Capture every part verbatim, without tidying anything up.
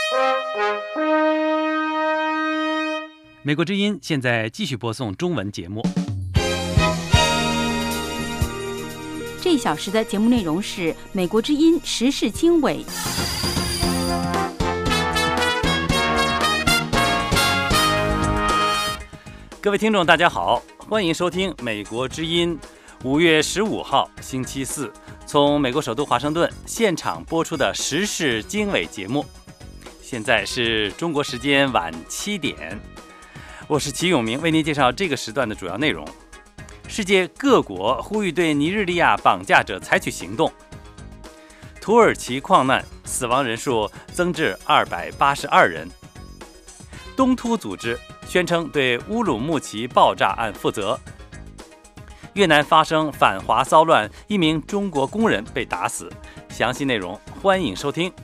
美国之音现在继续播送中文节目。 这一小时的节目内容是美国之音时事经纬。 各位听众大家好，欢迎收听美国之音五月十五号星期四从美国首都华盛顿现场播出的时事经纬节目。现在是中国时间晚七点，我是齐永明，为您介绍这个时段的主要内容。世界各国呼吁对尼日利亚绑架者采取行动。土耳其矿难死亡人数增至二百八十二人。东突组织宣称对乌鲁木齐爆炸案负责。越南发生反华骚乱，一名中国工人被打死。详细内容欢迎收听。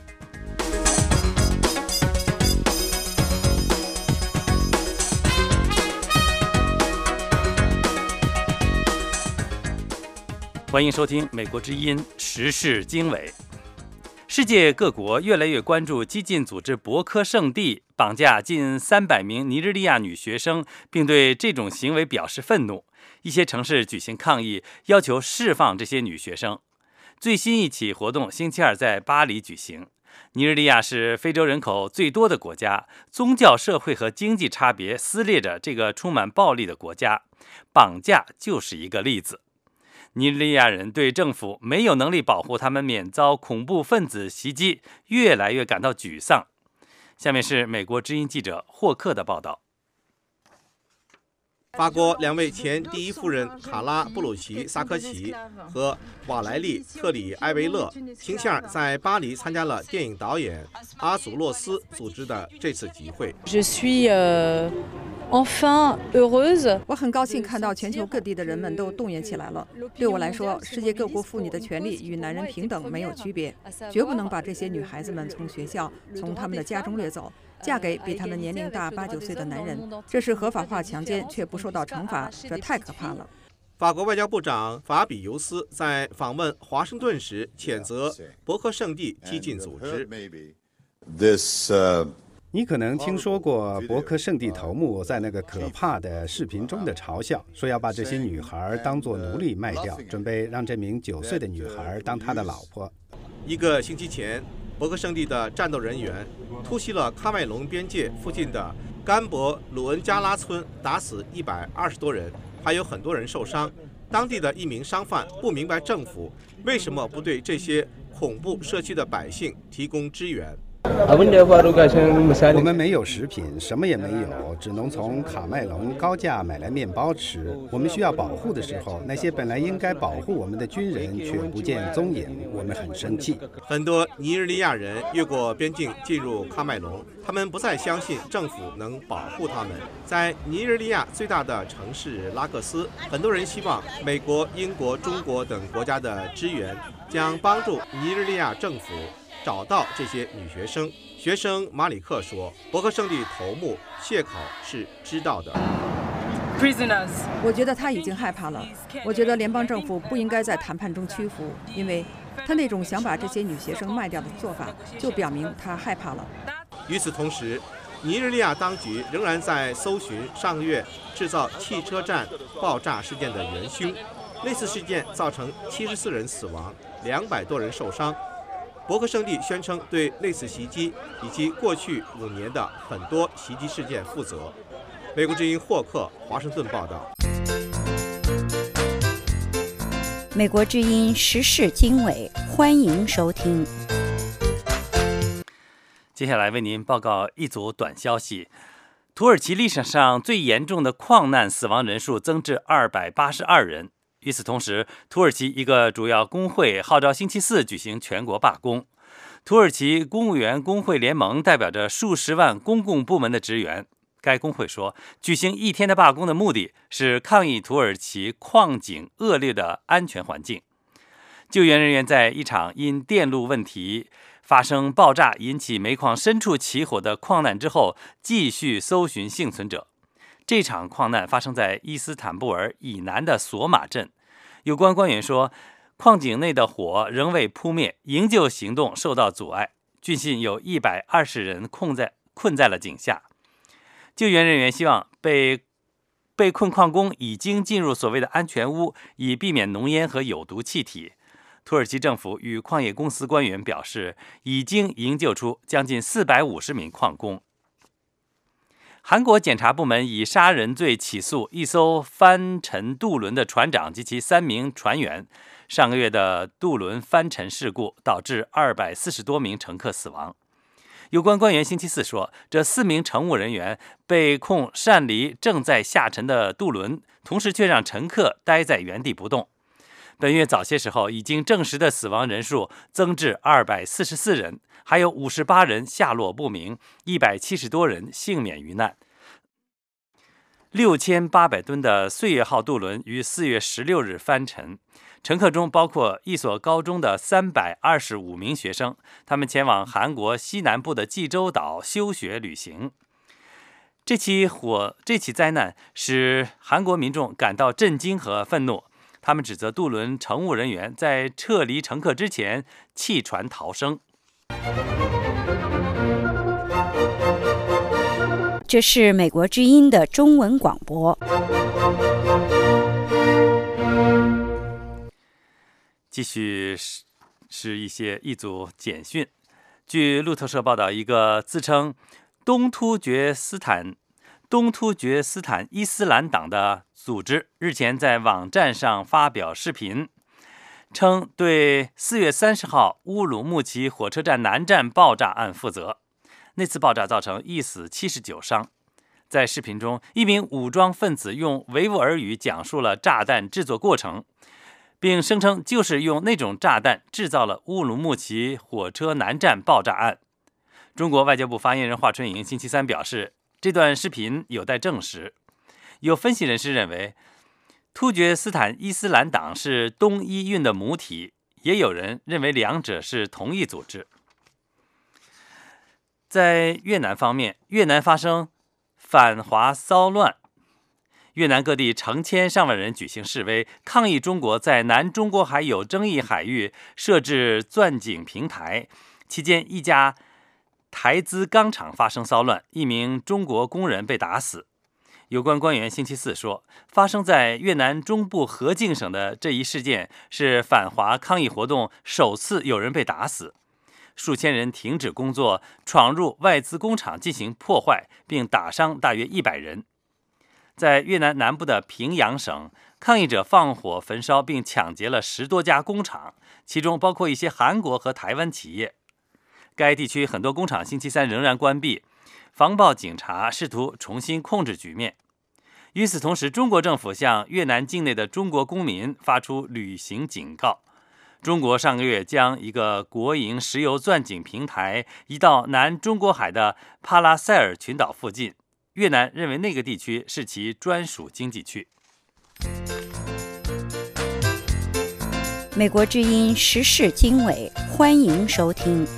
欢迎收听美国之音时事经纬。世界各国越来越关注激进组织博科圣地绑架近三百名尼日利亚女学生，并对这种行为表示愤怒。一些城市举行抗议，要求释放这些女学生。最新一起活动星期二在巴黎举行。尼日利亚是非洲人口最多的国家，宗教、社会和经济差别撕裂着这个充满暴力的国家，绑架就是一个例子。尼日利亚人对政府没有能力保护他们免遭恐怖分子袭击，越来越感到沮丧。下面是美国之音记者霍克的报道。 法国两位前第一夫人卡拉布鲁奇萨科齐和瓦莱丽特里埃维勒星期二在巴黎参加了电影导演阿祖洛斯组织的这次集会。 Je suis, euh, enfin heureuse. 我很高兴看到全球各地的人们都动员起来了。对我来说，世界各国妇女的权利与男人平等没有区别，绝不能把这些女孩子们从学校、从他们的家中掠走，嫁给比他们年龄大八九岁的男人。这是合法化强奸却不受到惩罚，这太可怕了。 法国外交部长法比尤斯在访问华盛顿时谴责博科圣地激进组织。 This, uh... 你可能听说过博科圣地头目在那个可怕的视频中的嘲笑，说要把这些女孩当作奴隶卖掉，准备让这名九岁的女孩当他的老婆。 一个星期前，博科圣地的战斗人员突袭了喀麦隆边界附近的甘博鲁恩加拉村，打死一百二十多人，还有很多人受伤。当地的一名商贩不明白政府为什么不对这些恐怖社区的百姓提供支援。 我们没有食品，什么也没有，只能从卡麦隆高价买来面包吃。我们需要保护的时候，那些本来应该保护我们的军人却不见踪影，我们很生气。 很多尼日利亚人越过边境进入喀麦隆，他们不再相信政府能保护他们。在尼日利亚最大的城市拉各斯，很多人希望美国、英国、中国等国家的支援将帮助尼日利亚政府找到这些女学生。学生马里克说，博科圣地头目谢考是知道的。 我觉得他已经害怕了。我觉得联邦政府不应该在谈判中屈服，因为他那种想把这些女学生卖掉的做法，就表明他害怕了。 与此同时，尼日利亚当局仍然在搜寻上个月制造汽车站爆炸事件的元凶。类似事件造成七十四人死亡，两百多人受伤。博科圣地宣称对类似袭击以及过去五年的很多袭击事件负责。美国之音霍克华盛顿报道。 美国之音时事经纬，欢迎收听。 接下来为您报告一组短消息。土耳其历史上最严重的矿难死亡人数增至二百八十二人。与此同时，土耳其一个主要工会号召星期四举行全国罢工。土耳其公务员工会联盟代表着数十万公共部门的职员。该工会说，举行一天的罢工的目的是抗议土耳其矿井恶劣的安全环境。救援人员在一场因电路问题发生爆炸引起煤矿深处起火的矿难之后，继续搜寻幸存者。这场矿难发生在伊斯坦布尔以南的索马镇。有关官员说，矿井内的火仍未扑灭，营救行动受到阻碍。 据信有一百二十人困在困在了井下。救援人员希望被被困矿工已经进入所谓的安全屋，以避免浓烟和有毒气体。土耳其政府与矿业公司官员表示，已经营救出将近四百五十名矿工。韩国检察部门以杀人罪起诉一艘翻沉渡轮的船长及其三名船员。上个月的渡轮翻沉事故导致二百四十多名乘客死亡。有关官员星期四说，这四名乘务人员被控擅离正在下沉的渡轮，同时却让乘客待在原地不动。本月早些时候已经证实的死亡人数增至二百四十四人，还有五十八人下落不明，一百七十多人幸免于难。六千八百吨的岁月号渡轮于四月十六日翻沉，乘客中包括一所高中的三百二十五名学生，他们前往韩国西南部的济州岛休学旅行。这起火这起灾难使韩国民众感到震惊和愤怒，他们指责渡轮乘务人员在撤离乘客之前弃船逃生。 这是美国之音的中文广播。 继续是是一些一组简讯。据路透社报道，一个自称东突厥斯坦东突厥斯坦伊斯兰党的组织日前在网站上发表视频，称对四月三十号乌鲁木齐火车站南站爆炸案负责。那次爆炸造成一死七十九伤。在视频中，一名武装分子用维吾尔语讲述了炸弹制作过程，并声称就是用那种炸弹制造了乌鲁木齐火车南站爆炸案。中国外交部发言人华春莹星期三表示，这段视频有待证实。有分析人士认为，突厥斯坦伊斯兰党是东伊运的母体，也有人认为两者是同一组织。在越南方面，越南发生反华骚乱，越南各地成千上万人举行示威，抗议中国在南中国海有争议海域设置钻井平台。期间，一家台资钢厂发生骚乱，一名中国工人被打死。有关官员星期四说，发生在越南中部河静省的这一事件是反华抗议活动首次有人被打死。数千人停止工作，闯入外资工厂进行破坏，并打伤大约一百人。在越南南部的平阳省，抗议者放火焚烧并抢劫了十多家工厂，其中包括一些韩国和台湾企业。该地区很多工厂星期三仍然关闭，防暴警察试图重新控制局面。与此同时，中国政府向越南境内的中国公民发出旅行警告。中国上个月将一个国营石油钻井平台移到南中国海的帕拉塞尔群岛附近，越南认为那个地区是其专属经济区。 美国之音时事经纬，欢迎收听。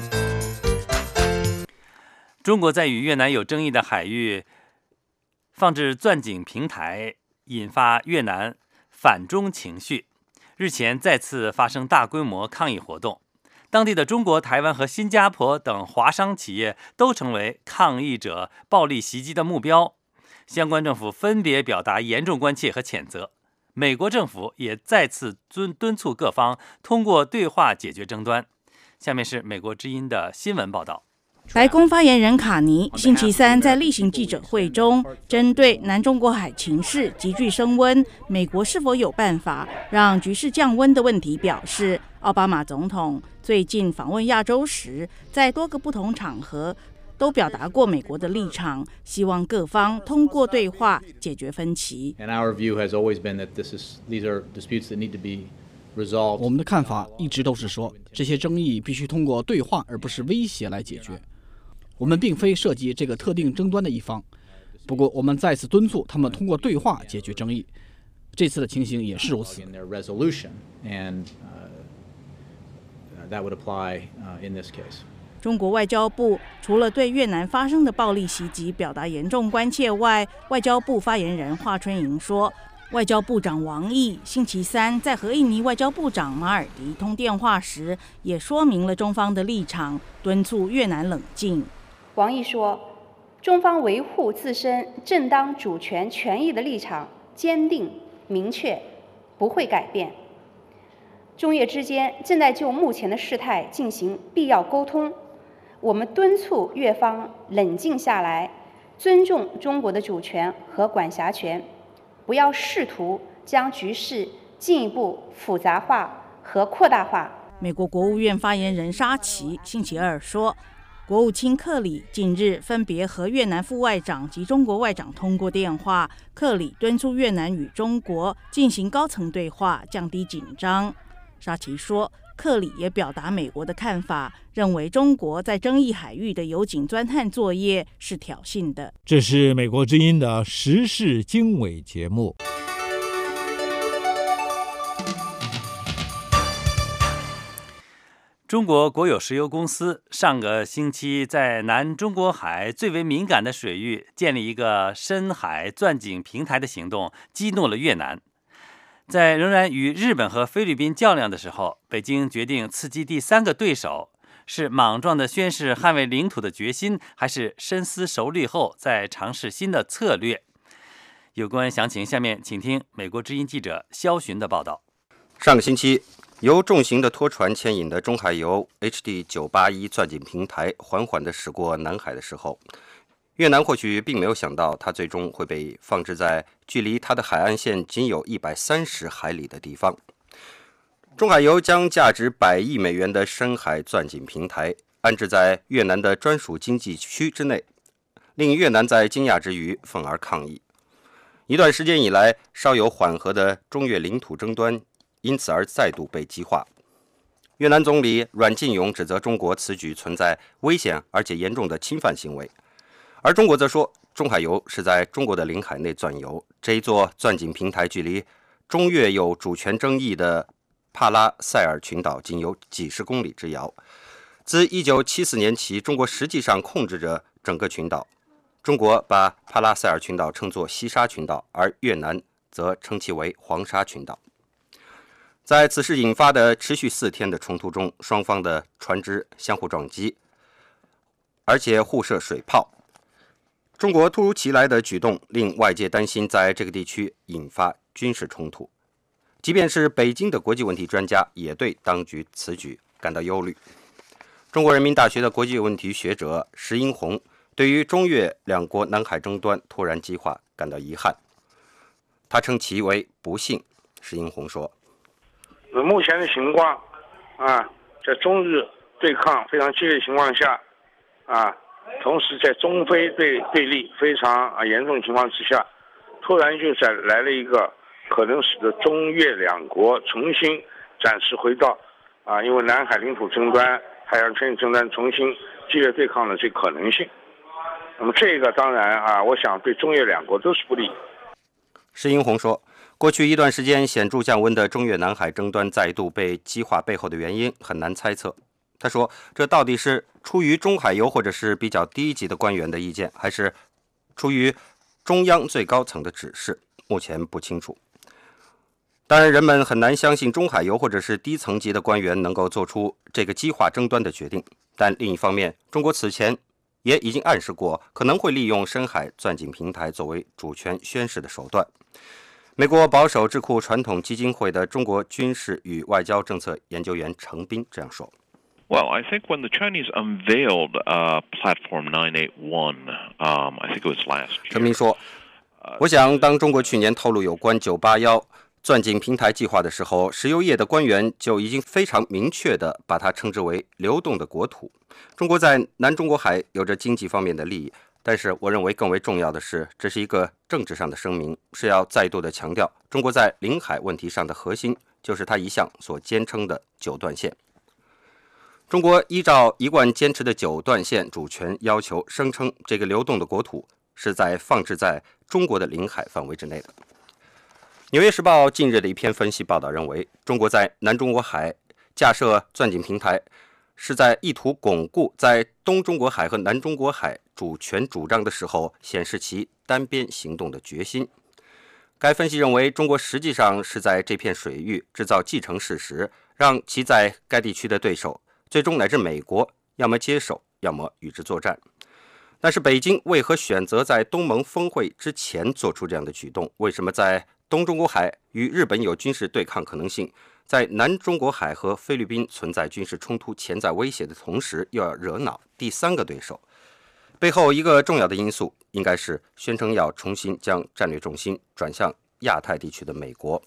中国在与越南有争议的海域放置钻井平台，引发越南反中情绪。日前再次发生大规模抗议活动，当地的中国、台湾和新加坡等华商企业都成为抗议者暴力袭击的目标。相关政府分别表达严重关切和谴责。美国政府也再次敦敦促各方通过对话解决争端。下面是美国之音的新闻报道。 白宫发言人卡尼星期三在例行记者会中，针对南中国海情势急剧升温，美国是否有办法让局势降温的问题表示，奥巴马总统最近访问亚洲时，在多个不同场合都表达过美国的立场，希望各方通过对话解决分歧。 我们的看法一直都是说，这些争议必须通过对话而不是威胁来解决。我们并非涉及这个特定争端的一方，不过我们再次敦促他们通过对话解决争议。这次的情形也是如此。 中国外交部除了对越南发生的暴力袭击表达严重关切外，外交部发言人华春莹说， 外交部长王毅星期三在和印尼外交部长马尔迪通电话时，也说明了中方的立场，敦促越南冷静。 王毅说，中方维护自身正当主权权益的立场坚定明确，不会改变。中越之间正在就目前的事态进行必要沟通，我们敦促越方冷静下来，尊重中国的主权和管辖权，不要试图将局势进一步复杂化和扩大化。 美国国务院发言人沙奇星期二说，国务卿克里近日分别和越南副外长及中国外长通过电话，克里敦促越南与中国进行高层对话，降低紧张。沙奇说，克里也表达美国的看法，认为中国在争议海域的油井钻探作业是挑衅的。 这是美国之音的时事经纬节目。 中国国有石油公司上个星期在南中国海最为敏感的水域建立一个深海钻井平台的行动，激怒了越南。在仍然与日本和菲律宾较量的时候，北京决定刺激第三个对手，是莽撞地宣示捍卫领土的决心，还是深思熟虑后再尝试新的策略？有关详情，下面请听美国之音记者肖寻的报道。 上个星期，由重型的拖船牵引的中海油 H D 九八一 钻井平台缓缓地驶过南海的时候，越南或许并没有想到，它最终会被放置在距离它的海岸线仅有一百三十海里的地方。中海油将价值百亿美元的深海钻井平台安置在越南的专属经济区之内，令越南在惊讶之余愤而抗议。一段时间以来稍有缓和的中越领土争端因此而再度被激化。越南总理阮晋勇指责中国此举存在危险而且严重的侵犯行为，而中国则说，中海油是在中国的领海内钻油，这一座钻井平台距离中越有主权争议的帕拉塞尔群岛仅有几十公里之遥。自一九七四年起，中国实际上控制着整个群岛。中国把帕拉塞尔群岛称作西沙群岛，而越南则称其为黄沙群岛。在此事引发的持续四天的冲突中，双方的船只相互撞击，而且互射水炮。中国突如其来的举动令外界担心在这个地区引发军事冲突，即便是北京的国际问题专家也对当局此举感到忧虑。中国人民大学的国际问题学者石英红对于中越两国南海争端突然激化感到遗憾，他称其为不幸。石英红说， 目前的情况啊，在中日对抗非常激烈的情况下啊，同时在中非对对立非常啊严重的情况之下，突然就在来了一个可能使得中越两国重新展示回到啊，因为南海领土争端、海洋权益争端重新激烈对抗的这可能性。那么这个当然啊，我想对中越两国都是不利。 石英红说，过去一段时间显著降温的中越南海争端再度被激化背后的原因很难猜测。他说，这到底是出于中海油或者是比较低级的官员的意见，还是出于中央最高层的指示，目前不清楚。当然，人们很难相信中海油或者是低层级的官员能够做出这个激化争端的决定。但另一方面，中国此前也已经暗示过，可能会利用深海钻井平台作为主权宣示的手段。美国保守智库传统基金会的中国军事与外交政策研究员程斌这样说。 Well, I think when the Chinese unveiled uh, Platform nine eighty-one, um, I think it was last year. 程斌说，我想当中国去年透露有关九八一钻井平台计划的时候，石油业的官员就已经非常明确地把它称之为流动的国土。中国在南中国海有着经济方面的利益，但是我认为更为重要的是，这是一个政治上的声明，是要再度地强调中国在领海问题上的核心就是它一向所坚称的九段线。中国依照一贯坚持的九段线主权要求，声称这个流动的国土是在放置在中国的领海范围之内的。纽约时报近日的一篇分析报道认为，中国在南中国海架设钻井平台，是在意图巩固在东中国海和南中国海主权主张的时候，显示其单边行动的决心。 该分析认为，中国实际上是在这片水域制造既成事实，让其在该地区的对手，最终乃至美国，要么接受，要么与之作战。但是北京为何选择在东盟峰会之前做出这样的举动？为什么在东中国海与日本有军事对抗可能性，在南中国海和菲律宾存在军事冲突潜在威胁的同时，又要惹恼第三个对手？背后一个重要的因素，应该是宣称要重新将战略重心转向亚太地区的美国。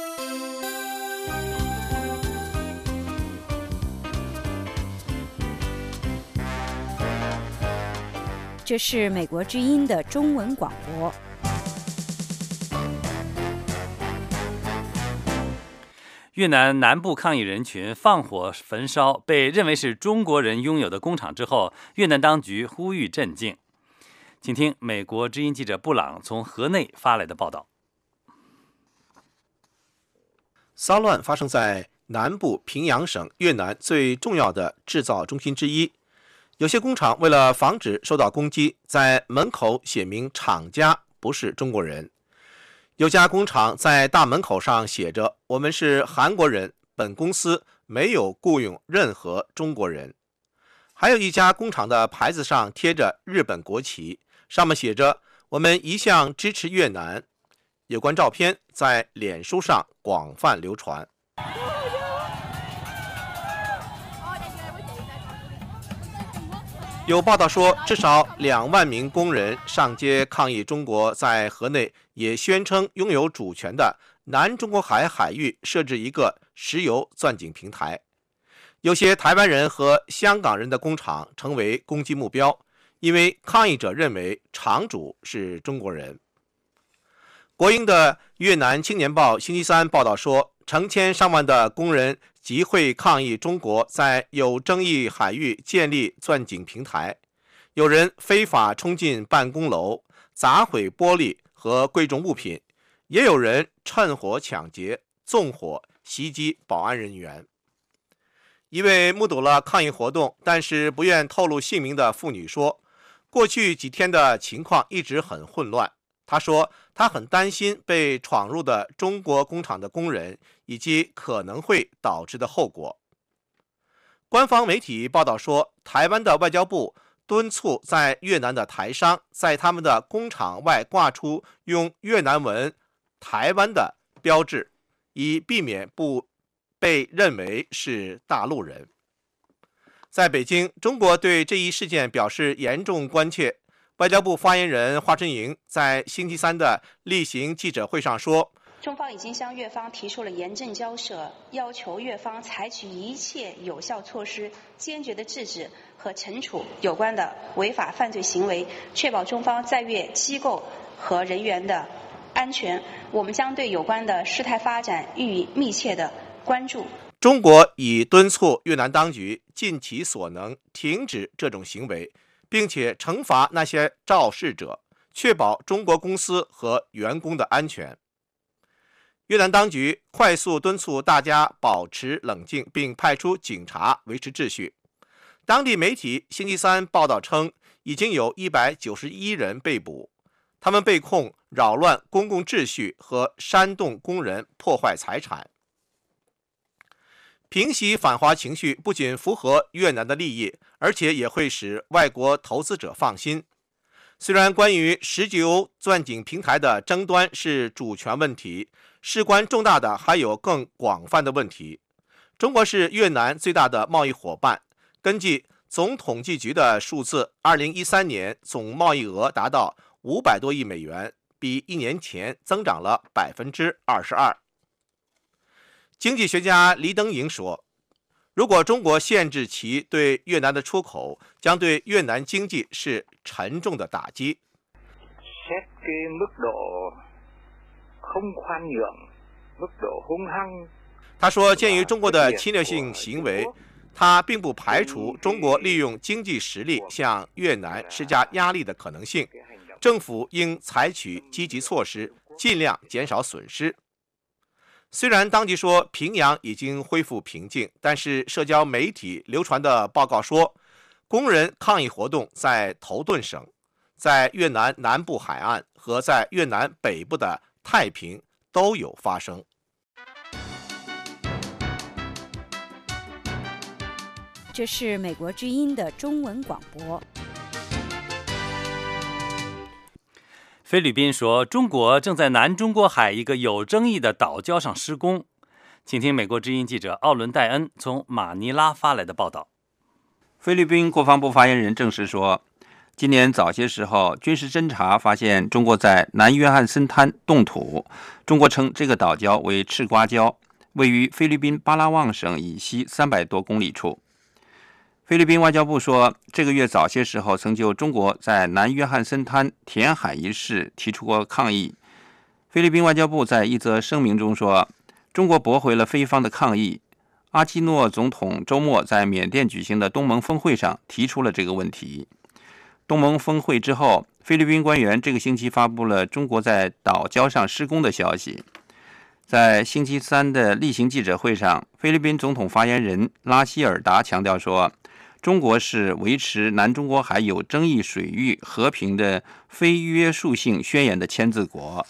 这是美国之音的中文广播。 越南南部抗议人群放火焚烧被认为是中国人拥有的工厂之后，越南当局呼吁镇静。请听美国之音记者布朗从河内发来的报道。 骚乱发生在南部平阳省越南最重要的制造中心之一。有些工厂为了防止受到攻击，在门口写明厂家不是中国人。有家工厂在大门口上写着：“我们是韩国人，本公司没有雇佣任何中国人。”还有一家工厂的牌子上贴着日本国旗，上面写着：“我们一向支持越南。”有关照片在脸书上广泛流传。有报道说，至少两万名工人上街抗议中国在河内也宣称拥有主权的南中国海海域设置一个石油钻井平台。有些台湾人和香港人的工厂成为攻击目标，因为抗议者认为厂主是中国人。国营的越南青年报星期三报道说，成千上万的工人集会抗议中国在有争议海域建立钻井平台，有人非法冲进办公楼，砸毁玻璃和贵重物品，也有人趁火抢劫、纵火袭击保安人员。一位目睹了抗议活动但是不愿透露姓名的妇女说，过去几天的情况一直很混乱。她说，她很担心被闯入的中国工厂的工人以及可能会导致的后果。官方媒体报道说，台湾的外交部敦促在越南的台商在他们的工厂外挂出用越南文“台湾”的标志，以避免不被认为是大陆人。在北京，中国对这一事件表示严重关切。外交部发言人华春莹在星期三的例行记者会上说， 中方已经向越方提出了严正交涉，要求越方采取一切有效措施，坚决地制止和惩处有关的违法犯罪行为，确保中方在越机构和人员的安全。我们将对有关的事态发展予以密切的关注。 中国已敦促越南当局尽其所能停止这种行为，并且惩罚那些肇事者，确保中国公司和员工的安全。越南当局快速敦促大家保持冷静，并派出警察维持秩序。当地媒体星期三报道称，已经有一百九十一人被捕，他们被控扰乱公共秩序和煽动工人破坏财产。平息反华情绪不仅符合越南的利益，而且也会使外国投资者放心。虽然关于石油钻井平台的争端是主权问题，事关重大的还有更广泛的问题。中国是越南最大的贸易伙伴，根据总统计局的数字，二零一三年总贸易额达到五百多亿美元，比一年前增长了百分之二十二。经济学家黎登颖说，如果中国限制其对越南的出口，将对越南经济是沉重的打击。他说，鉴于中国的侵略性行为，他并不排除中国利用经济实力向越南施加压力的可能性。政府应采取积极措施，尽量减少损失。虽然当局说平阳已经恢复平静，但是社交媒体流传的报告说，工人抗议活动在头顿省、在越南南部海岸和在越南北部的太平都有发生。 这是美国之音的中文广播。 菲律宾说，中国正在南中国海一个有争议的岛礁上施工。请听美国之音记者奥伦·戴恩从马尼拉发来的报道。 菲律宾国防部发言人证实说，今年早些时候，军事侦察发现中国在南约翰森滩动土。中国称这个岛礁为赤瓜礁，位于菲律宾巴拉望省以西三百多公里处。菲律宾外交部说，这个月早些时候曾就中国在南约翰森滩填海一事提出过抗议。菲律宾外交部在一则声明中说，中国驳回了菲方的抗议。阿基诺总统周末在缅甸举行的东盟峰会上提出了这个问题。东盟峰会之后，菲律宾官员这个星期发布了中国在岛礁上施工的消息。在星期三的例行记者会上，菲律宾总统发言人拉希尔达强调说，中国是维持南中国海有争议水域和平的非约束性宣言的签字国。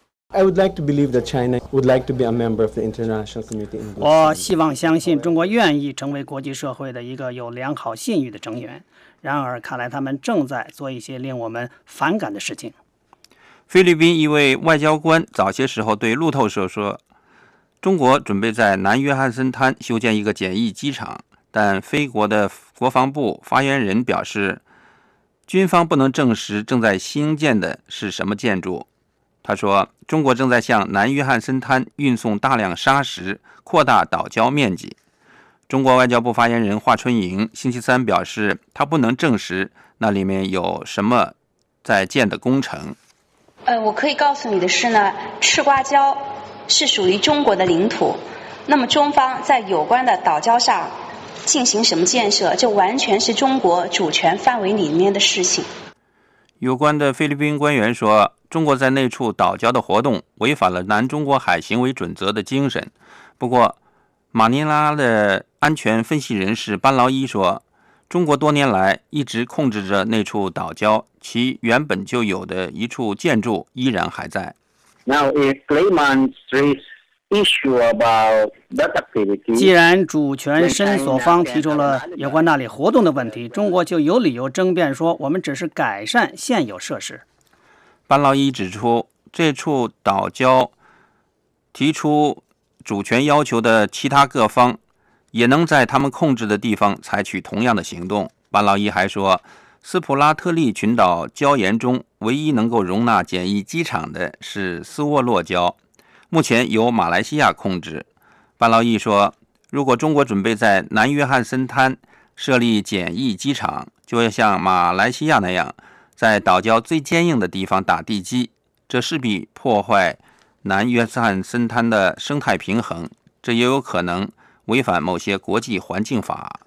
I would like to believe that China would like to be a member of the international community. 我希望相信中国愿意成为国际社会的一个有良好信誉的成员。然而，看来他们正在做一些令我们反感的事情。 菲律宾一位外交官早些时候对路透社说，中国准备在南约翰森滩修建一个简易机场，但菲国的国防部发言人表示，军方不能证实正在兴建的是什么建筑。他说，中国正在向南约翰森滩运送大量沙石，扩大岛礁面积。中国外交部发言人华春莹星期三表示，他不能证实那里面有什么在建的工程。 呃，我可以告诉你的是呢，赤瓜礁是属于中国的领土，那么中方在有关的岛礁上进行什么建设，这完全是中国主权范围里面的事情。 有关的菲律宾官员说，中国在那处岛礁的活动违反了南中国海行为准则的精神。不过，马尼拉的安全分析人士班劳伊说，中国多年来一直控制着那处岛礁，其原本就有的一处建筑依然还在。 Now, if claimants raise issue about that activity, 既然主权申索方提出了有关那里活动的问题，中国就有理由争辩说，我们只是改善现有设施。 班劳伊指出，这处岛礁提出主权要求的其他各方也能在他们控制的地方采取同样的行动。班劳伊还说，斯普拉特利群岛礁岩中唯一能够容纳简易机场的是斯沃洛礁，目前由马来西亚控制。班劳伊说，如果中国准备在南约翰森滩设立简易机场，就要像马来西亚那样在岛礁最坚硬的地方打地基，这势必破坏南约翰森滩的生态平衡，这也有可能违反某些国际环境法。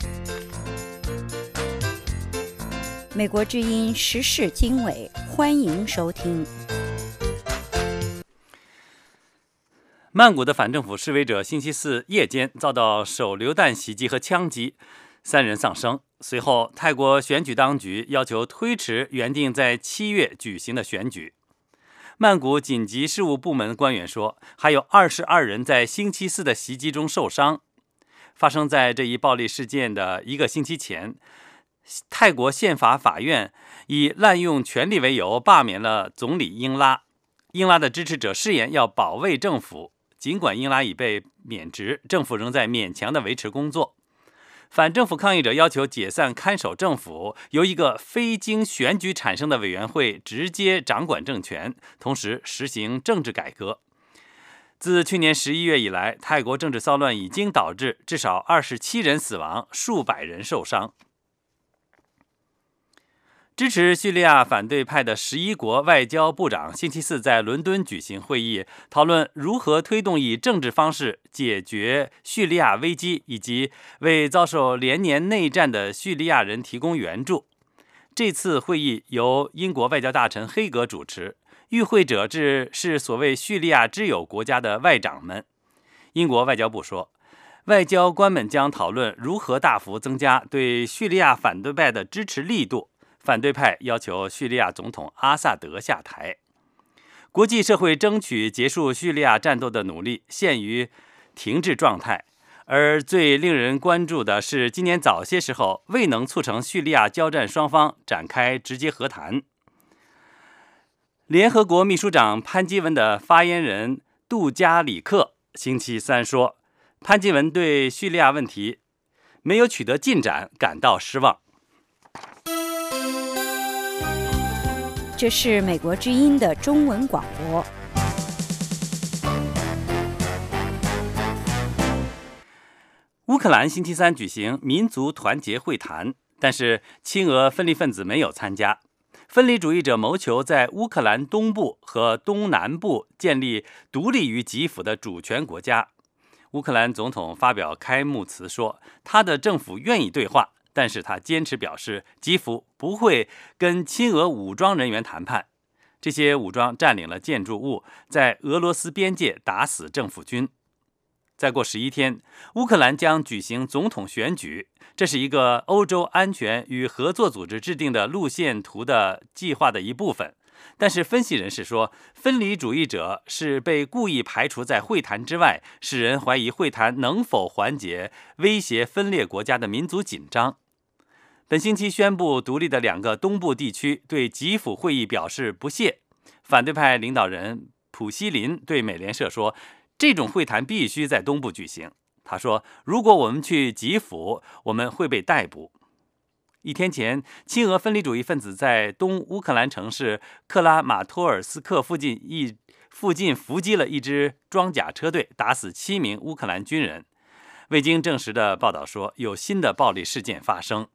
美国之音时事经纬，欢迎收听。 曼谷的反政府示威者星期四夜间遭到手榴弹袭击和枪击，三人丧生。随后，泰国选举当局要求推迟原定在七月举行的选举。曼谷紧急事务部门官员说，还有二十二人在星期四的袭击中受伤。发生在这一暴力事件的一个星期前，泰国宪法法院以滥用权力为由罢免了总理英拉。英拉的支持者誓言要保卫政府，尽管英拉已被免职，政府仍在勉强地维持工作。反政府抗议者要求解散看守政府，由一个非经选举产生的委员会直接掌管政权，同时实行政治改革。自去年十一月以来，泰国政治骚乱已经导致至少二十七人死亡，数百人受伤。支持叙利亚反对派的十一国外交部长星期四在伦敦举行会议，讨论如何推动以政治方式解决叙利亚危机，以及为遭受连年内战的叙利亚人提供援助。这次会议由英国外交大臣黑格主持，与会者是所谓叙利亚之友国家的外长们。英国外交部说，外交官们将讨论如何大幅增加对叙利亚反对派的支持力度。反对派要求叙利亚总统阿萨德下台。 国际社会争取结束叙利亚战斗的努力陷于停滞状态。而最令人关注的是，今年早些时候未能促成叙利亚交战双方展开直接和谈。联合国秘书长潘基文的发言人杜加里克星期三说，潘基文对叙利亚问题没有取得进展感到失望。 这是美国之音的中文广播。 乌克兰星期三举行民族团结会谈，但是亲俄分离分子没有参加。分离主义者谋求在乌克兰东部和东南部建立独立于基辅的主权国家。乌克兰总统发表开幕词说，他的政府愿意对话，但是他坚持表示，基辅不会跟亲俄武装人员谈判。这些武装占领了建筑物，在俄罗斯边界打死政府军。再过十一天，乌克兰将举行总统选举，这是一个欧洲安全与合作组织制定的路线图的计划的一部分。但是分析人士说，分离主义者是被故意排除在会谈之外，使人怀疑会谈能否缓解威胁分裂国家的民族紧张。本星期宣布独立的两个东部地区对基辅会议表示不屑。反对派领导人普希林对美联社说，这种会谈必须在东部举行。他说，如果我们去基辅，我们会被逮捕。一天前，亲俄分离主义分子在东乌克兰城市克拉马托尔斯克附近一附近伏击了一支装甲车队，打死七名乌克兰军人。未经证实的报道说，有新的暴力事件发生。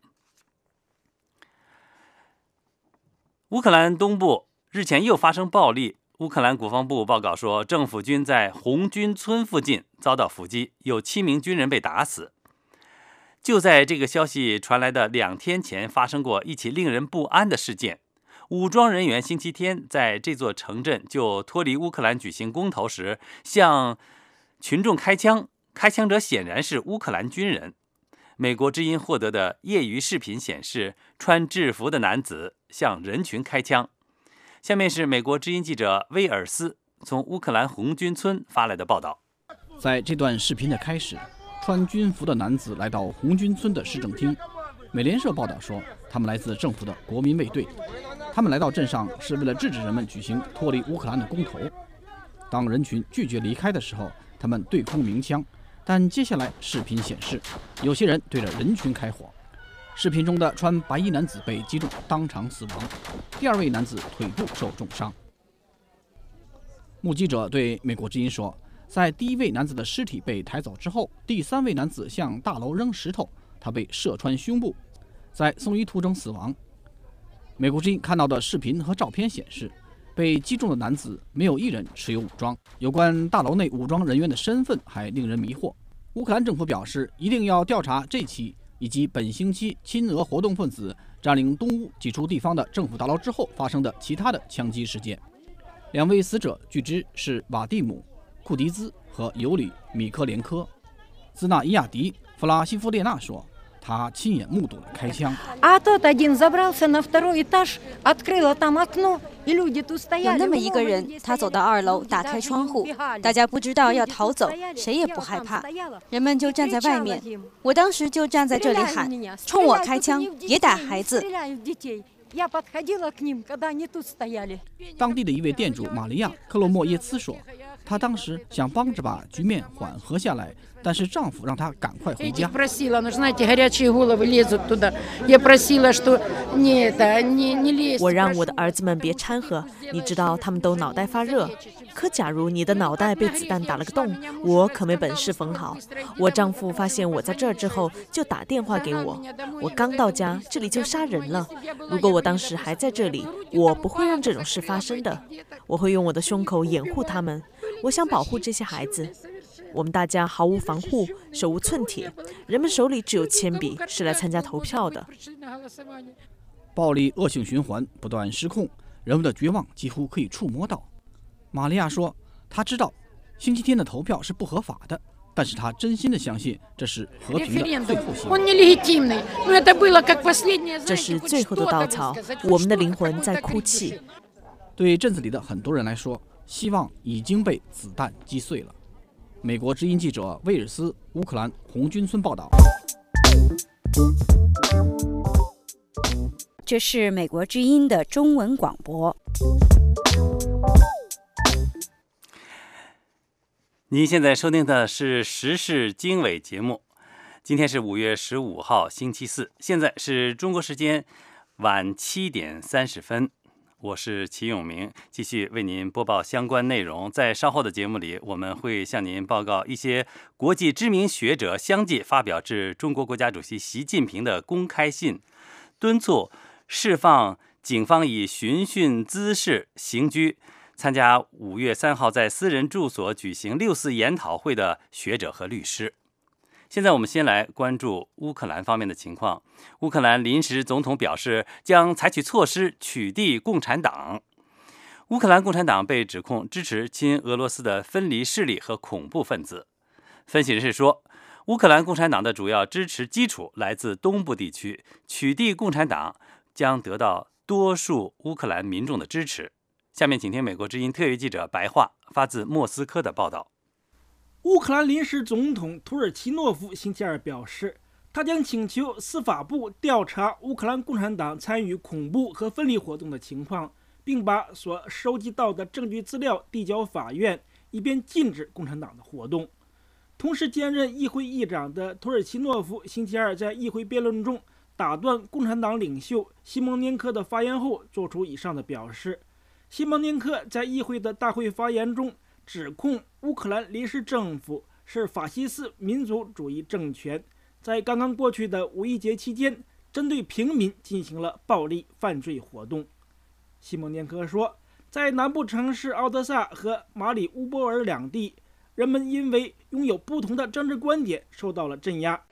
乌克兰东部日前又发生暴力。乌克兰国防部报告说，政府军在红军村附近遭到伏击，有七名军人被打死。就在这个消息传来的两天前，发生过一起令人不安的事件。武装人员星期天在这座城镇就脱离乌克兰举行公投时，向群众开枪，开枪者显然是乌克兰军人。美国之音获得的业余视频显示，穿制服的男子向人群开枪。下面是美国之音记者威尔斯从乌克兰红军村发来的报道。 在这段视频的开始，穿军服的男子来到红军村的市政厅。美联社报道说，他们来自政府的国民卫队，他们来到镇上是为了制止人们举行脱离乌克兰的公投。当人群拒绝离开的时候，他们对空鸣枪，但接下来视频显示，有些人对着人群开火。视频中的穿白衣男子被击中，当场死亡，第二位男子腿部受重伤。目击者对美国之音说，在第一位男子的尸体被抬走之后，第三位男子向大楼扔石头，他被射穿胸部，在送医途中死亡。美国之音看到的视频和照片显示，被击中的男子没有一人持有武装，有关大楼内武装人员的身份还令人迷惑。乌克兰政府表示，一定要调查这起以及本星期亲俄活动分子占领东乌几处地方的政府大楼之后发生的其他的枪击事件。两位死者据知是瓦蒂姆·库迪兹和尤里·米科连科。兹纳伊亚迪·弗拉西夫列娜说，他亲眼目睹了开枪。 有那么一个人，他走到二楼，打开窗户，大家不知道要逃走，谁也不害怕，人们就站在外面。我当时就站在这里喊，冲我开枪，别打孩子。 当地的一位店主玛利亚·克洛莫耶茨说，她当时想帮着把局面缓和下来，但是丈夫让她赶快回家。 我让我的儿子们别掺和，你知道他们都脑袋发热。可假如你的脑袋被子弹打了个洞，我可没本事缝好。我丈夫发现我在这儿之后，就打电话给我。我刚到家，这里就杀人了。如果我当时还在这里，我不会让这种事发生的。我会用我的胸口掩护他们。我想保护这些孩子。我们大家毫无防护，手无寸铁，人们手里只有铅笔，是来参加投票的。 暴力恶性循环，不断失控，人们的绝望几乎可以触摸到。玛利亚说，她知道星期天的投票是不合法的，但是她真心的相信这是和平的最后希望。 这是最后的稻草，我们的灵魂在哭泣。 对镇子里的很多人来说， 希望已经被子弹击碎了。美国之音记者威尔斯，乌克兰红军村报道。 这是美国之音的中文广播。 您现在收听的是时事经纬节目，今天是五月十五号星期四，现在是中国时间晚七点三十分。我是齐永明，继续为您播报相关内容。在稍后的节目里，我们会向您报告一些国际知名学者相继发表致中国国家主席习近平的公开信，敦促释放警方以寻衅滋事刑拘参加五月三号在私人住所举行六四研讨会的学者和律师。现在我们先来关注乌克兰方面的情况。乌克兰临时总统表示将采取措施取缔共产党。乌克兰共产党被指控支持亲俄罗斯的分离势力和恐怖分子。分析人士说，乌克兰共产党的主要支持基础来自东部地区，取缔共产党将得到多数乌克兰民众的支持。下面请听美国之音特约记者白桦发自莫斯科的报道。 乌克兰临时总统土尔奇诺夫星期二表示，他将请求司法部调查乌克兰共产党参与恐怖和分离活动的情况，并把所收集到的证据资料递交法院，以便禁止共产党的活动。同时兼任议会议长的土尔奇诺夫星期二在议会辩论中打断共产党领袖西蒙涅科的发言后，做出以上的表示。西蒙涅科在议会的大会发言中指控乌克兰临时政府是法西斯民族主义政权，在刚刚过去的五一节期间，针对平民进行了暴力犯罪活动。西蒙涅科说，在南部城市奥德萨和马里乌波尔两地，人们因为拥有不同的政治观点受到了镇压。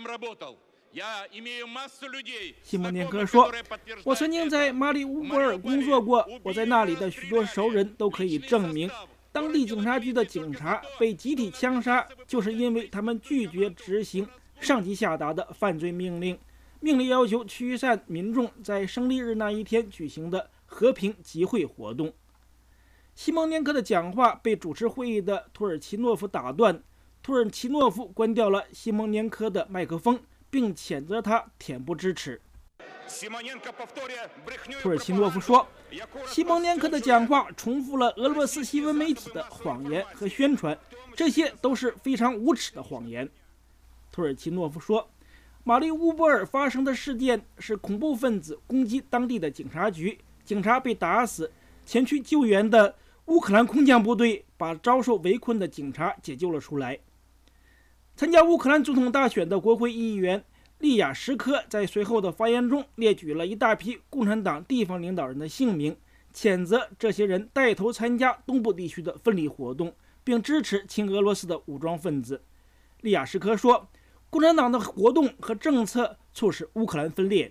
西蒙涅科说，我曾经在马里乌波尔工作过，我在那里的许多熟人都可以证明，当地警察局的警察被集体枪杀，就是因为他们拒绝执行上级下达的犯罪命令，命令要求驱散民众在胜利日那一天举行的和平集会活动。西蒙涅科的讲话被主持会议的土尔奇诺夫打断，土尔奇诺夫关掉了西蒙涅科的麦克风，并谴责他恬不知耻。土尔奇诺夫说，西蒙涅科的讲话重复了俄罗斯新闻媒体的谎言和宣传，这些都是非常无耻的谎言。土尔奇诺夫说，马里乌波尔发生的事件是恐怖分子攻击当地的警察局，警察被打死，前去救援的乌克兰空降部队把遭受围困的警察解救了出来。参加乌克兰总统大选的国会议员利雅什科在随后的发言中列举了一大批共产党地方领导人的姓名，谴责这些人带头参加东部地区的分离活动，并支持亲俄罗斯的武装分子。利雅什科说，共产党的活动和政策促使乌克兰分裂。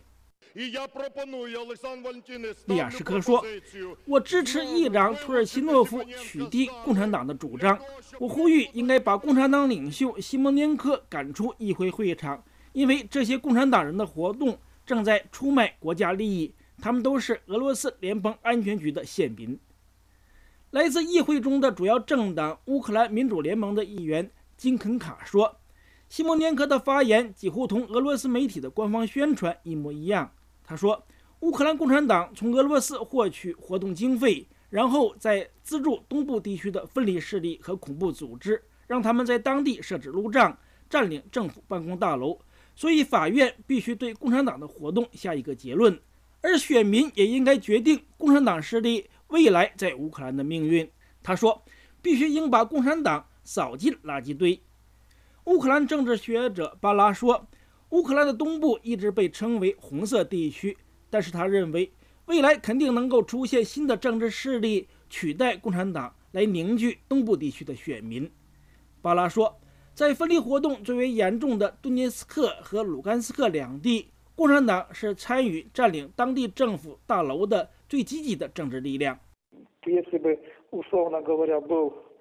利雅什科说，我支持议长土尔奇诺夫取缔共产党的主张，我呼吁应该把共产党领袖西蒙涅科赶出议会会场，因为这些共产党人的活动正在出卖国家利益，他们都是俄罗斯联邦安全局的宪兵。来自议会中的主要政党乌克兰民主联盟的议员金肯卡说，西蒙涅科的发言几乎同俄罗斯媒体的官方宣传一模一样。他说，乌克兰共产党从俄罗斯获取活动经费，然后再资助东部地区的分离势力和恐怖组织，让他们在当地设置路障，占领政府办公大楼。所以法院必须对共产党的活动下一个结论，而选民也应该决定共产党势力未来在乌克兰的命运。他说，必须应把共产党扫进垃圾堆。乌克兰政治学者巴拉说，乌克兰的东部一直被称为红色地区，但是他认为未来肯定能够出现新的政治势力取代共产党，来凝聚东部地区的选民。巴拉说，在分离活动最为严重的顿涅茨克和卢甘斯克两地，共产党是参与占领当地政府大楼的最积极的政治力量。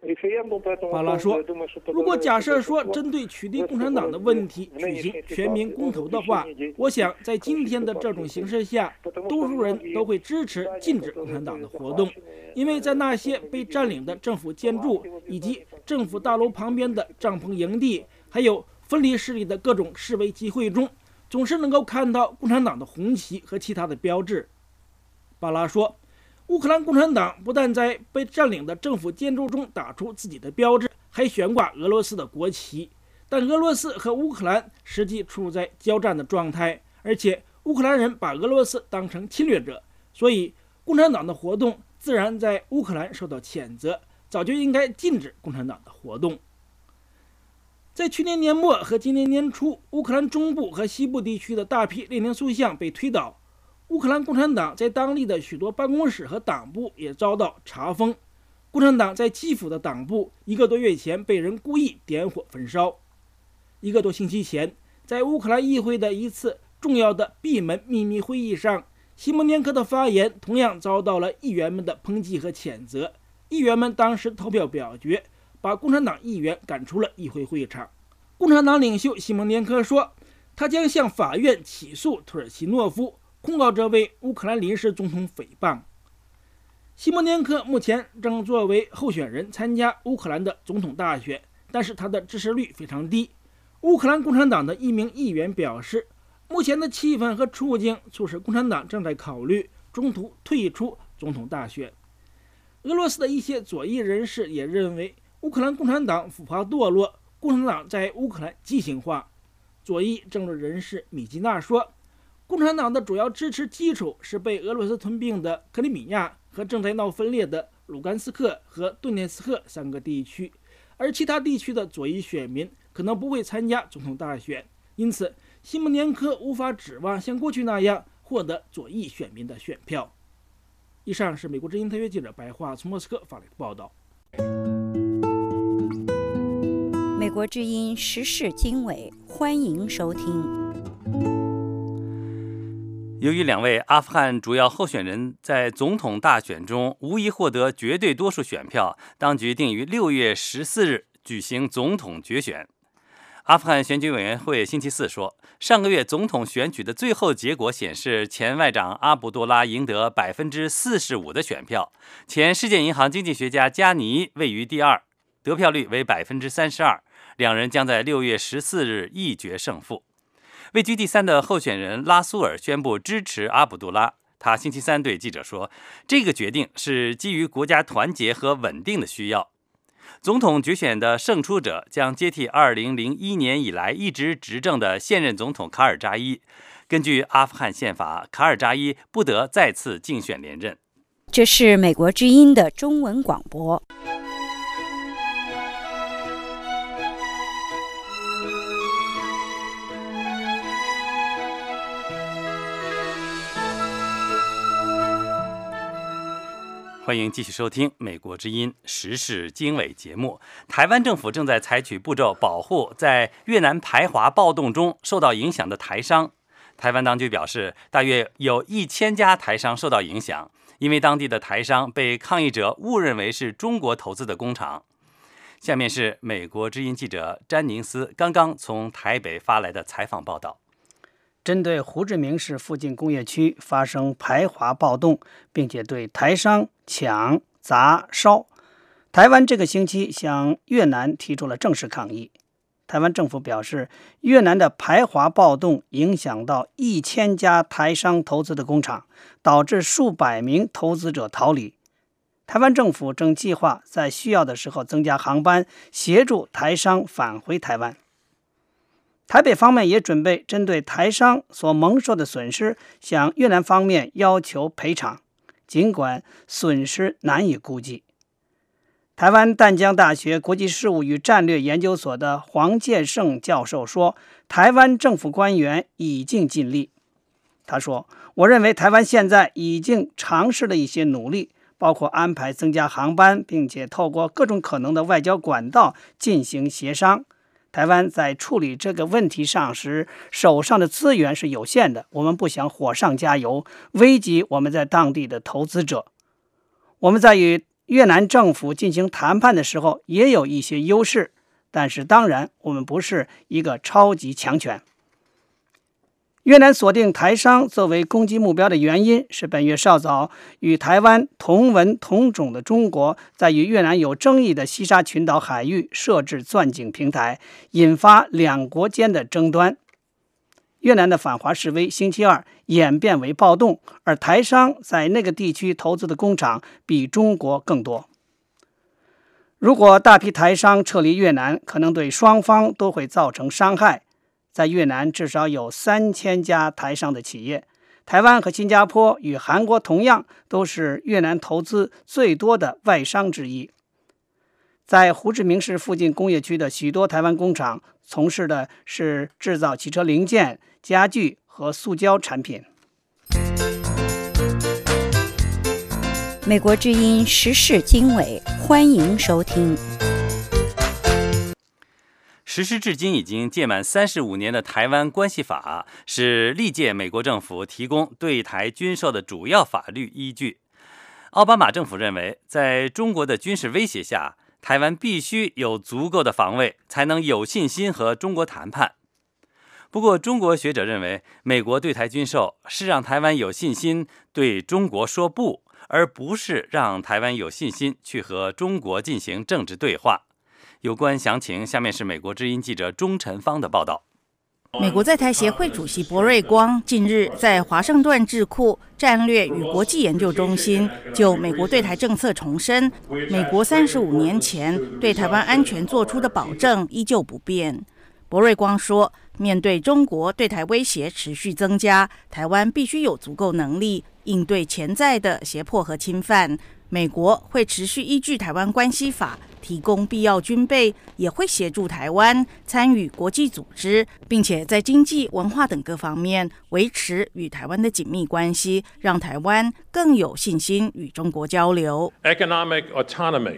巴拉说，如果假设说针对取缔共产党的问题举行全民公投的话，我想在今天的这种形势下，多数人都会支持禁止共产党的活动，因为在那些被占领的政府建筑以及政府大楼旁边的帐篷营地，还有分离势力的各种示威集会中，总是能够看到共产党的红旗和其他的标志。巴拉说，乌克兰共产党不但在被占领的政府建筑中打出自己的标志，还悬挂俄罗斯的国旗，但俄罗斯和乌克兰实际处在交战的状态，而且乌克兰人把俄罗斯当成侵略者，所以共产党的活动自然在乌克兰受到谴责，早就应该禁止共产党的活动。在去年年末和今年年初，乌克兰中部和西部地区的大批列宁塑像被推倒，乌克兰共产党在当地的许多办公室和党部也遭到查封。共产党在基辅的党部一个多月前被人故意点火焚烧。一个多星期前，在乌克兰议会的一次重要的闭门秘密会议上，西蒙年科的发言同样遭到了议员们的抨击和谴责。议员们当时投票表决，把共产党议员赶出了议会会场。共产党领袖西蒙年科说，他将向法院起诉土尔奇诺夫，控告这位乌克兰临时总统诽谤。西蒙年科目前正作为候选人参加乌克兰的总统大选，但是他的支持率非常低。乌克兰共产党的一名议员表示，目前的气氛和处境促使共产党正在考虑中途退出总统大选。俄罗斯的一些左翼人士也认为，乌克兰共产党腐化堕落，共产党在乌克兰畸形化。左翼政治人士米基纳说，共产党的主要支持基础是被俄罗斯吞并的克里米亚和正在闹分裂的卢甘斯克和顿涅茨克三个地区，而其他地区的左翼选民可能不会参加总统大选，因此西蒙年科无法指望像过去那样获得左翼选民的选票。以上是美国之音特约记者白桦从莫斯科发来的报道。 美国之音时事经纬，欢迎收听。 由于两位阿富汗主要候选人在总统大选中无疑获得绝对多数选票，当局定于六月十四日举行总统决选。阿富汗选举委员会星期四说，上个月总统选举的最后结果显示，前外长阿卜杜拉赢得百分之四十五的选票，前世界银行经济学家加尼位于第二，得票率为百分之三十二。两人将在六月十四日一决胜负。位居第三的候选人拉苏尔宣布支持阿卜杜拉。他星期三对记者说，这个决定是基于国家团结和稳定的需要。总统决选的胜出者将接替二零零一年以来一直执政的现任总统卡尔扎伊。根据阿富汗宪法，卡尔扎伊不得再次竞选连任。 这是美国之音的中文广播。 欢迎继续收听美国之音时事经纬节目。台湾政府正在采取步骤保护在越南排华暴动中受到影响的台商。台湾当局表示，大约有一千家台商受到影响，因为当地的台商被抗议者误认为是中国投资的工厂。下面是美国之音记者詹宁斯刚刚从台北发来的采访报道。 针对胡志明市附近工业区发生排华暴动，并且对台商抢砸烧，台湾这个星期向越南提出了正式抗议。台湾政府表示，越南的排华暴动影响到一千家台商投资的工厂，导致数百名投资者逃离。台湾政府正计划在需要的时候增加航班，协助台商返回台湾。台北方面也准备针对台商所蒙受的损失，向越南方面要求赔偿，尽管损失难以估计。台湾淡江大学国际事务与战略研究所的黄建胜教授说，台湾政府官员已经尽力。他说，我认为台湾现在已经尝试了一些努力，包括安排增加航班，并且透过各种可能的外交管道进行协商。台湾在处理这个问题上时，手上的资源是有限的，我们不想火上加油，危及我们在当地的投资者。我们在与越南政府进行谈判的时候也有一些优势，但是当然我们不是一个超级强权。越南锁定台商作为攻击目标的原因是本月稍早与台湾同文同种的中国在与越南有争议的西沙群岛海域设置钻井平台，引发两国间的争端。越南的反华示威星期二演变为暴动，而台商在那个地区投资的工厂比中国更多。如果大批台商撤离越南，可能对双方都会造成伤害。在越南至少有三千家台商的企业，台湾和新加坡与韩国同样都是越南投资最多的外商之一。在胡志明市附近工业区的许多台湾工厂从事的是制造汽车零件、家具和塑胶产品。 美国之音时事经纬，欢迎收听。 实施至今已经届满三十五年的台湾关系法是历届美国政府提供对台军售的主要法律依据。奥巴马政府认为，在中国的军事威胁下，台湾必须有足够的防卫，才能有信心和中国谈判。不过，中国学者认为，美国对台军售是让台湾有信心对中国说不，而不是让台湾有信心去和中国进行政治对话。有关详情，下面是美国之音记者钟晨芳的报道。 美国在台协会主席博瑞光近日在华盛顿智库战略与国际研究中心就美国对台政策重申，美国三十五年前对台湾安全做出的保证依旧不变。博瑞光说，面对中国对台威胁持续增加，台湾必须有足够能力应对潜在的胁迫和侵犯。美国会持续依据台湾关系法提供必要军备，也会协助台湾参与国际组织，并且在经济、文化等各方面维持与台湾的紧密关系，让台湾更有信心与中国交流。 Economic autonomy,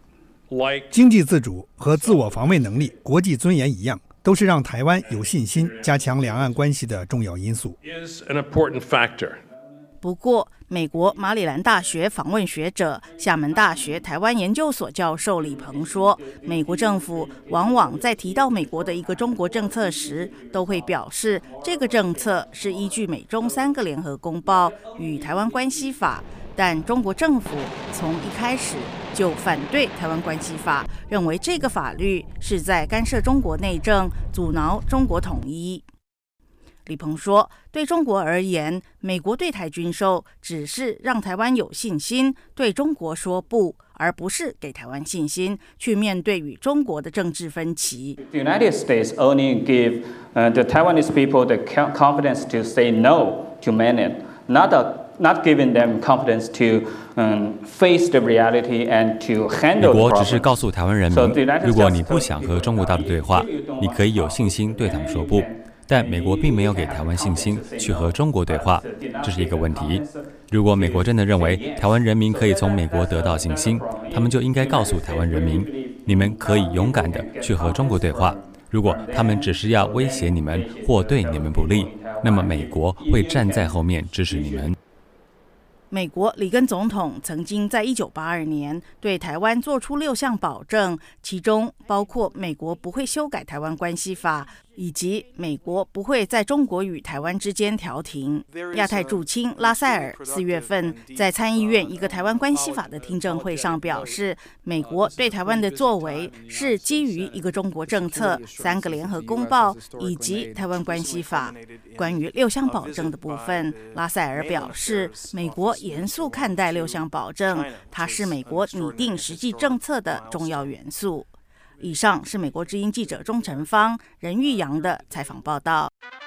like 经济自主和自我防卫能力、国际尊严一样，都是让台湾有信心加强两岸关系的重要因素。 is an important factor. 不过，美国马里兰大学访问学者、厦门大学台湾研究所教授李鹏说，美国政府往往在提到美国的一个中国政策时，都会表示这个政策是依据美中三个联合公报与台湾关系法，但中国政府从一开始就反对台湾关系法，认为这个法律是在干涉中国内政，阻挠中国统一。李鹏说，对中国而言，美国对台军售只是让台湾有信心对中国说不，而不是给台湾信心去面对与中国的政治分歧。 The United States only give uh, the Taiwanese people the confidence to say no to many, not a not giving them confidence to um, face the reality and to handle the problem. 美国只是告诉台湾人民，如果你不想和中国大陆对话，你可以有信心对他们说不。但美国并没有给台湾信心去和中国对话，这是一个问题。如果美国真的认为台湾人民可以从美国得到信心，他们就应该告诉台湾人民，你们可以勇敢地去和中国对话。如果他们只是要威胁你们或对你们不利，那么美国会站在后面支持你们。 美国里根总统曾经在一九八二年对台湾做出六项保证，其中包括美国不会修改台湾关系法，以及美国不会在中国与台湾之间调停。亚太驻青拉塞尔四月份在参议院一个台湾关系法的听证会上表示，美国对台湾的作为是基于一个中国政策、三个联合公报以及台湾关系法。关于六项保证的部分，拉塞尔表示，美国严肃看待六项保证，它是美国拟定实际政策的重要元素。以上是美国之音记者钟晨芳、任玉阳的采访报道。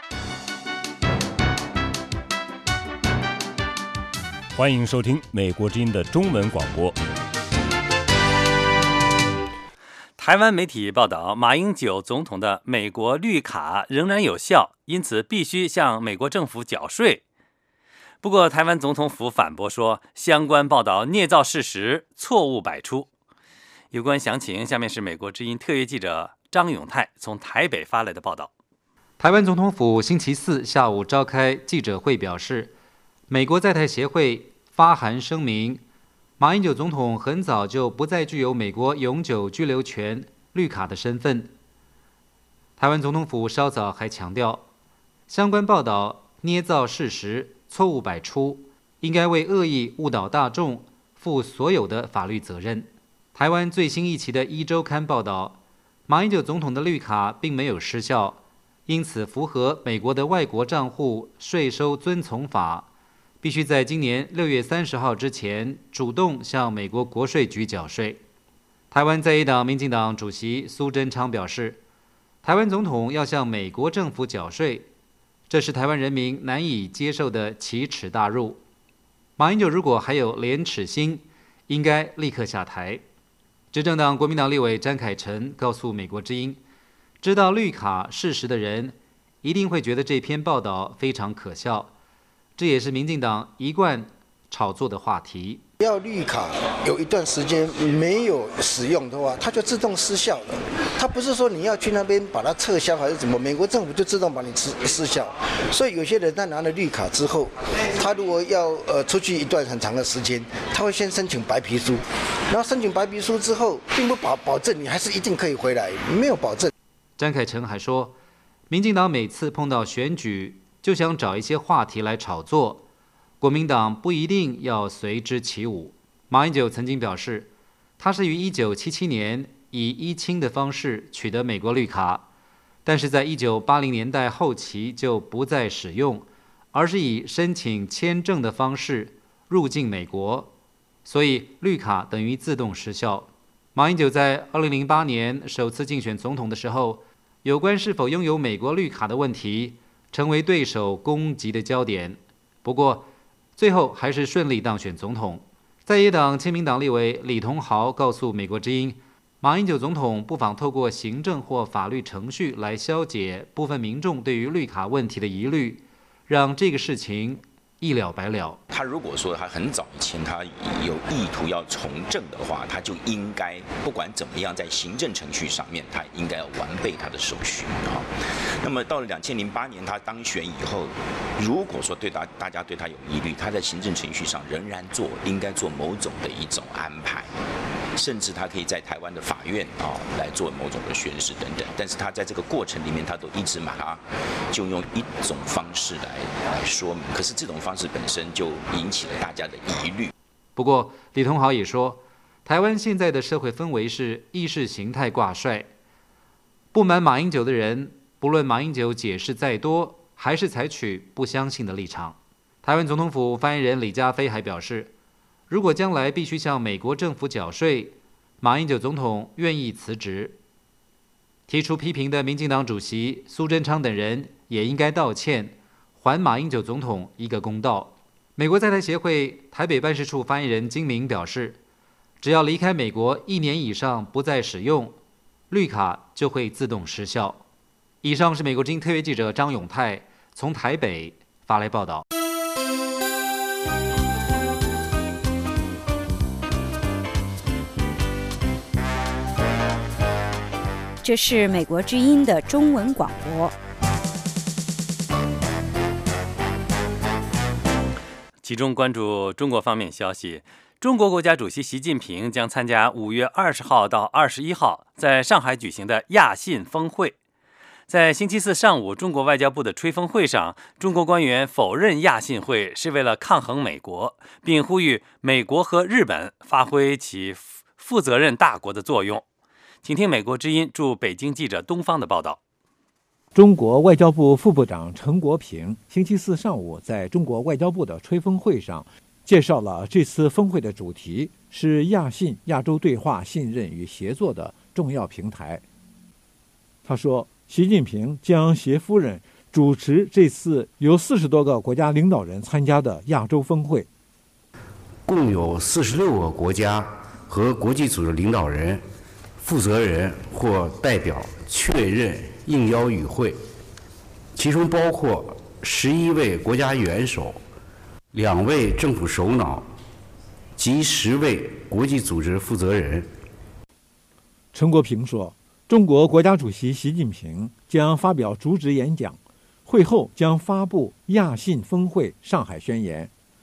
欢迎收听美国之音的中文广播。 台湾媒体报道，马英九总统的美国绿卡仍然有效，因此必须向美国政府缴税。不过，台湾总统府反驳说，相关报道捏造事实，错误百出。有关详情，下面是美国之音特约记者张永泰从台北发来的报道。 台湾总统府星期四下午召开记者会，表示，美国在台协会发函声明， 马英九总统很早就不再具有美国永久居留权绿卡的身份。台湾总统府稍早还强调，相关报道捏造事实、错误百出，应该为恶意误导大众负所有的法律责任。台湾最新一期的《一周刊》报道，马英九总统的绿卡并没有失效，因此符合美国的外国账户税收遵从法，必须在今年六月三十号之前主动向美国国税局缴税。台湾在野党民进党主席苏贞昌表示，台湾总统要向美国政府缴税，这是台湾人民难以接受的奇耻大辱。马英九如果还有廉耻心，应该立刻下台。执政党国民党立委詹凯成告诉美国之音，知道绿卡事实的人一定会觉得这篇报道非常可笑，这也是民进党一贯炒作的话题。 要绿卡有一段时间没有使用的话，它就自动失效了。它不是说你要去那边把它撤销还是怎么，美国政府就自动把你失失效。所以有些人他拿了绿卡之后，他如果要呃出去一段很长的时间，他会先申请白皮书，然后申请白皮书之后，并不保保证你还是一定可以回来，没有保证。 詹凯成还说，民进党每次碰到选举，就想找一些话题来炒作。国民党不一定要随之起舞。马英九曾经表示，他是于一九七七年以依亲的方式取得美国绿卡，但是在一九八零年代后期就不再使用，而是以申请签证的方式入境美国，所以绿卡等于自动失效。马英九在二零零八年首次竞选总统的时候，有关是否拥有美国绿卡的问题成为对手攻击的焦点。不过最后还是顺利当选总统。在野党亲民党立委李同豪告诉美国之音，马英九总统不妨透过行政或法律程序来消解部分民众对于绿卡问题的疑虑，让这个事情一了百了。 他如果说他很早以前他有意图要从政的话，他就应该不管怎么样，在行政程序上面，他应该要完备他的手续啊。那么到了两千零八年他当选以后，如果说对大大家对他有疑虑，他在行政程序上仍然做应该做某种的一种安排。甚至他可以在台湾的法院啊来做某种的宣誓等等，但是他在这个过程里面，他都一直把它就用一种方式来来说明，可是这种方式本身就引起了大家的疑虑。 不过李同豪也说，台湾现在的社会氛围是意识形态挂帅，不满马英九的人，不论马英九解释再多，还是采取不相信的立场。台湾总统府发言人李家飞还表示，如果将来必须向美国政府缴税，马英九总统愿意辞职。提出批评的民进党主席苏贞昌等人也应该道歉，还马英九总统一个公道。美国在台协会台北办事处发言人金明表示，只要离开美国一年以上不再使用，绿卡就会自动失效。以上是美国之音特约记者张永泰从台北发来报道。 这是美国之音的中文广播。 其中关注中国方面消息，中国国家主席习近平将参加五月二十号到二十一号在上海举行的亚信峰会。在星期四上午，中国外交部的吹风会上，中国官员否认亚信会是为了抗衡美国，并呼吁美国和日本发挥起负责任大国的作用。请听美国之音驻北京记者东方的报道。 中国外交部副部长陈国平星期四上午在中国外交部的吹风会上介绍了这次峰会的主题是亚信亚洲对话、信任与协作的重要平台。他说，习近平将携夫人主持这次由四十多个国家领导人参加的亚洲峰会， 共有四十六个国家和国际组织领导人、负责人或代表确认应邀与会，其中包括十一位国家元首、两位政府首脑及十位国际组织负责人。 陈国平说，中国国家主席习近平将发表主旨演讲，会后将发布亚信峰会上海宣言。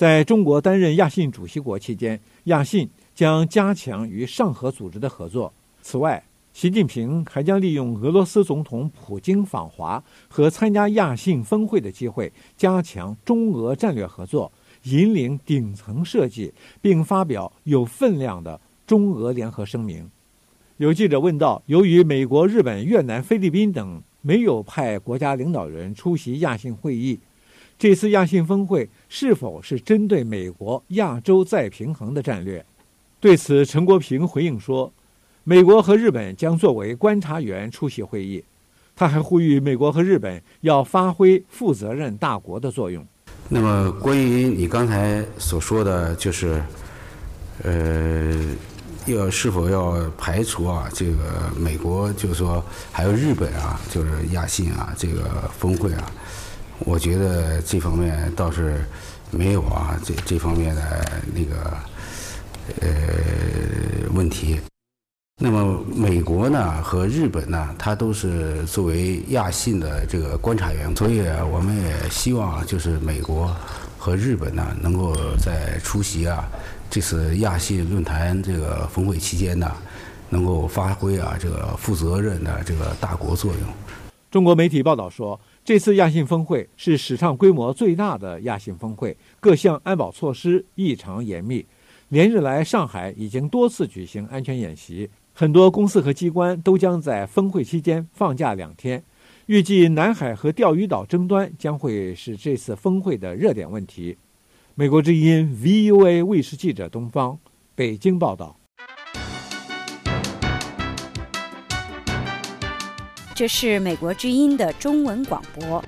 在中国担任亚信主席国期间，亚信将加强与上合组织的合作。此外，习近平还将利用俄罗斯总统普京访华和参加亚信峰会的机会，加强中俄战略合作，引领顶层设计，并发表有分量的中俄联合声明。有记者问到，由于美国、日本、越南、菲律宾等没有派国家领导人出席亚信会议，这次亚信峰会是否是针对美国亚洲再平衡的战略？对此，陈国平回应说，美国和日本将作为观察员出席会议。他还呼吁美国和日本要发挥负责任大国的作用。 那么，关于你刚才所说的，就是，呃，要是否要排除啊，这个美国就是说还有日本啊，就是亚信啊这个峰会啊，我觉得这方面倒是没有啊，这这方面的那个呃问题。那么美国呢和日本呢，它都是作为亚信的这个观察员，所以我们也希望就是美国和日本呢能够在出席啊这次亚信论坛这个峰会期间呢，能够发挥啊这个负责任的这个大国作用。 中国媒体报道说，这次亚信峰会是史上规模最大的亚信峰会，各项安保措施异常严密。连日来，上海已经多次举行安全演习。很多公司和机关都将在峰会期间放假两天，预计南海和钓鱼岛争端将会是这次峰会的热点问题。美国之音 V O A 卫视记者东方，北京报道。 这是美国之音的中文广播。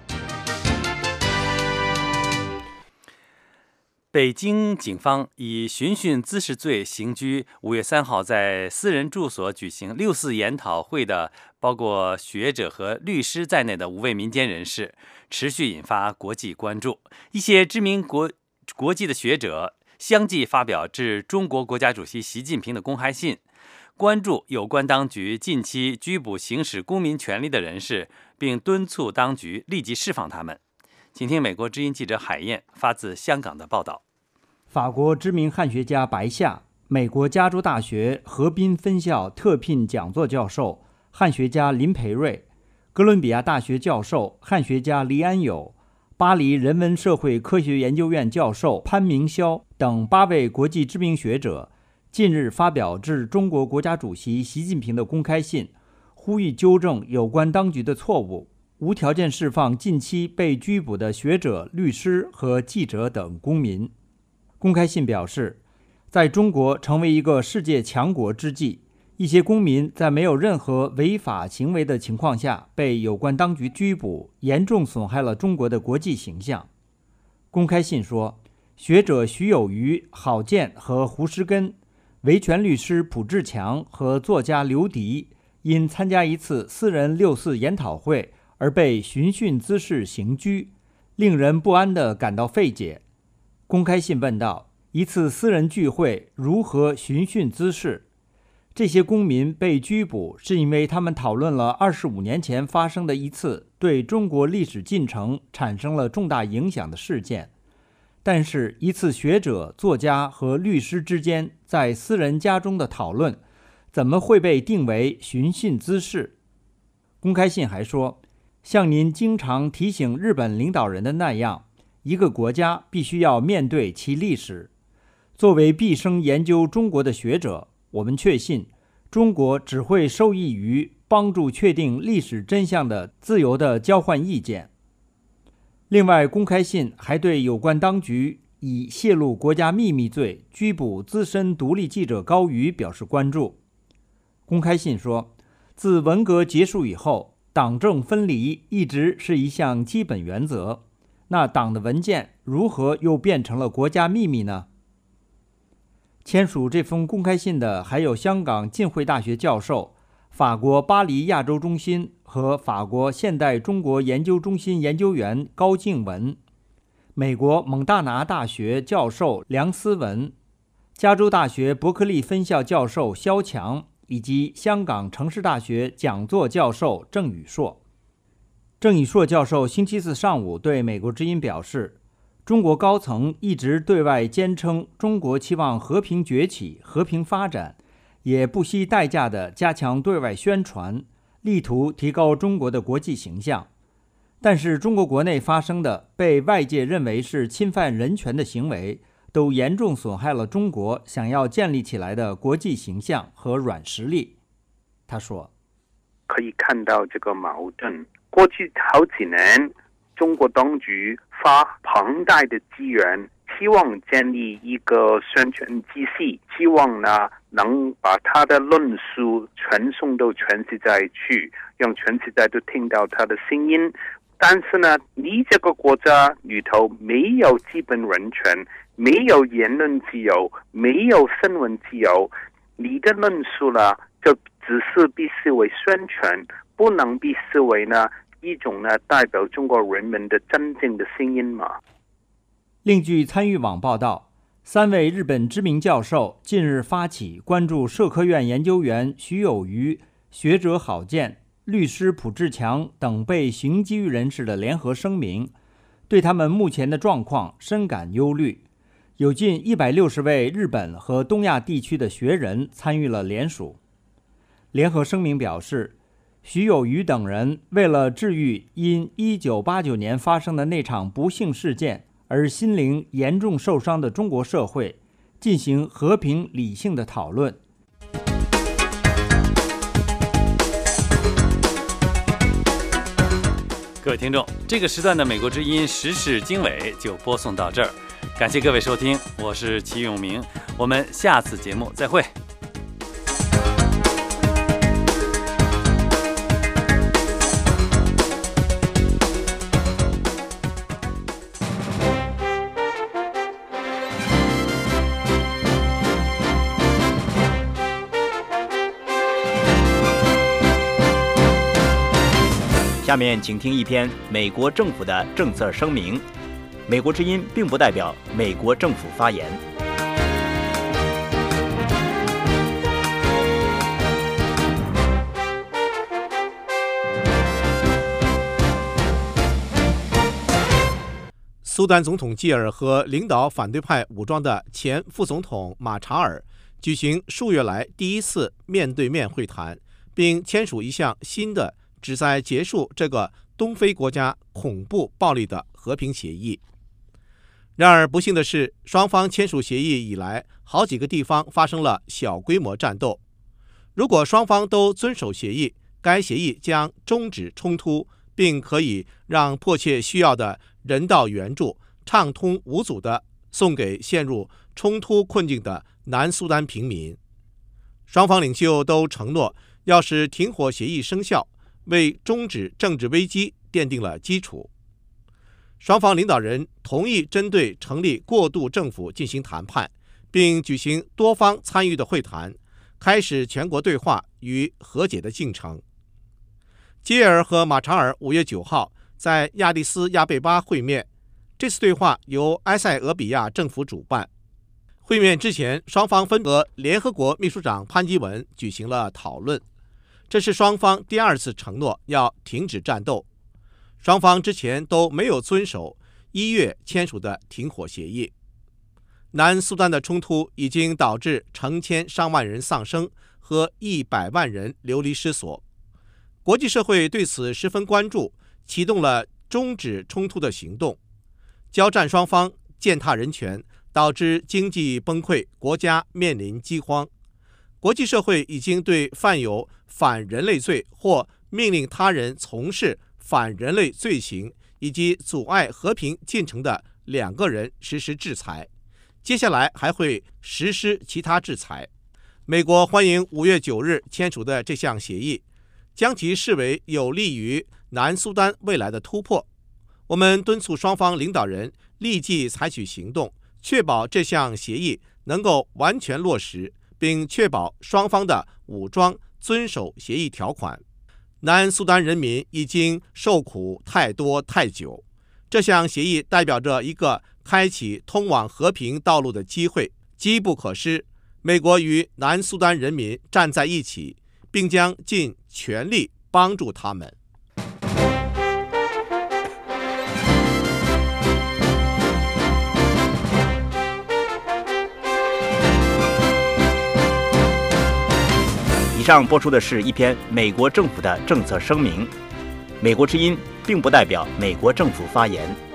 北京警方以寻衅滋事罪刑拘五月三号在私人住所举行六四研讨会的包括学者和律师在内的五位民间人士，持续引发国际关注。一些知名国国际的学者相继发表致中国国家主席习近平的公开信，关注有关当局近期拘捕行使公民权利的人士，并敦促当局立即释放他们。请听美国之音记者海燕发自香港的报道。 法国知名汉学家白夏，美国加州大学河滨分校特聘讲座教授汉学家林培瑞，哥伦比亚大学教授汉学家黎安友，巴黎人文社会科学研究院教授潘明霄等八位国际知名学者近日发表致中国国家主席习近平的公开信，呼吁纠正有关当局的错误，无条件释放近期被拘捕的学者、律师和记者等公民。公开信表示，在中国成为一个世界强国之际，一些公民在没有任何违法行为的情况下被有关当局拘捕，严重损害了中国的国际形象。公开信说，学者徐有余、郝建和胡石根，维权律师卜志强和作家刘迪因参加一次私人六四研讨会而被寻衅滋事刑拘，令人不安地感到费解。公开信问道，一次私人聚会如何寻衅滋事？这些公民被拘捕是因为他们讨论了二十五年前发生的一次对中国历史进程产生了重大影响的事件。但是，一次学者、作家和律师之间在私人家中的讨论，怎么会被定为寻衅滋事？公开信还说，像您经常提醒日本领导人的那样，一个国家必须要面对其历史。作为毕生研究中国的学者，我们确信，中国只会受益于帮助确定历史真相的自由的交换意见。另外，公开信还对有关当局以泄露国家秘密罪拘捕资深独立记者高瑜表示关注。公开信说，自文革结束以后，党政分离一直是一项基本原则。那党的文件如何又变成了国家秘密呢？签署这封公开信的还有香港浸会大学教授、法国巴黎亚洲中心和法国现代中国研究中心研究员高静文，美国蒙大拿大学教授梁思文，加州大学伯克利分校教授肖强，以及香港城市大学讲座教授郑宇硕。郑宇硕教授星期四上午对美国之音表示， 中国高层一直对外坚称中国期望和平崛起、和平发展，也不惜代价地加强对外宣传，力图提高中国的国际形象。但是中国国内发生的被外界认为是侵犯人权的行为，都严重损害了中国想要建立起来的国际形象和软实力。他说， 可以看到这个矛盾，过去好几年中国当局花庞大的资源，希望建立一个宣传体系，希望呢能把他的论述传送到全世界去，让全世界都听到他的声音。但是呢，你这个国家里头没有基本人权，没有言论自由，没有新闻自由，你的论述呢就只是被视为宣传，不能被视为呢一种呢代表中国人民的真正的声音嘛。 另据参与网报道，三位日本知名教授近日发起关注社科院研究员徐有余、学者郝建、律师蒲志强等被刑羁狱人士的联合声明，对他们目前的状况深感忧虑。有近一百六十位日本和东亚地区的学人参与了联署。联合声明表示，徐有余等人为了治愈因一九八九年发生的那场不幸事件而心灵严重受伤的中国社会，进行和平理性的讨论。 各位听众，这个时段的美国之音时事经纬就播送到这儿，感谢各位收听，我是齐永明，我们下次节目再会。 下面请听一篇美国政府的政策声明。美国之音并不代表美国政府发言。 苏丹总统基尔和领导反对派武装的前副总统马查尔举行数月来第一次面对面会谈，并签署一项新的旨在结束这个东非国家恐怖暴力的和平协议。然而不幸的是，双方签署协议以来，好几个地方发生了小规模战斗。如果双方都遵守协议，该协议将终止冲突，并可以让迫切需要的人道援助畅通无阻地送给陷入冲突困境的南苏丹平民。双方领袖都承诺要使停火协议生效，为终止政治危机奠定了基础。双方领导人同意针对成立过渡政府进行谈判，并举行多方参与的会谈，开始全国对话与和解的进程。基尔和马查尔五月九号在亚的斯亚贝巴会面，这次对话由埃塞俄比亚政府主办。会面之前，双方分别和联合国秘书长潘基文举行了讨论。这是双方第二次承诺要停止战斗。双方之前都没有遵守一月签署的停火协议。南苏丹的冲突已经导致成千上万人丧生和一百万人流离失所。国际社会对此十分关注，启动了终止冲突的行动。交战双方践踏人权，导致经济崩溃，国家面临饥荒。国际社会已经对犯有反人类罪或命令他人从事反人类罪行以及阻碍和平进程的两个人实施制裁，接下来还会实施其他制裁。美国欢迎五月九日签署的这项协议，将其视为有利于南苏丹未来的突破。我们敦促双方领导人立即采取行动，确保这项协议能够完全落实，并确保双方的武装遵守协议条款。南苏丹人民已经受苦太多太久，这项协议代表着一个开启通往和平道路的机会，机不可失。美国与南苏丹人民站在一起，并将尽全力帮助他们。 上播出的是一篇美国政府的政策声明，美国之音并不代表美国政府发言。